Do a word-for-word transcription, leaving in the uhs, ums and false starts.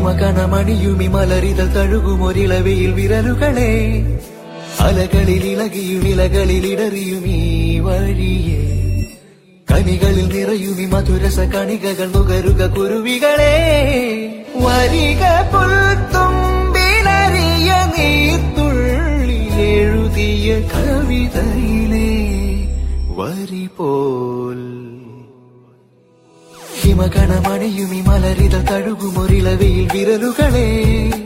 ഹിമകണമണിയുമി മലരിതൾ തഴുകുമൊരിളവയിൽ വിരലുകളെ അലകളിൽ ഇളകിയും ഇലകളിൽ ഇടറിയുമീ വഴിയെ കനികളിൽ നിറയുമി മധുരസ കണികകൾ നുകരുക കുരുവികളെ വരിക പുൽത്തുമ്പിലറിയ നീർത്തുള്ളി എഴുതിയ കവിതയിലെ വരി പോൽ ഹിമകണമണിയുമി മലരിതൾ തഴുകുമൊരിളവയിൽ വിരലുകളെ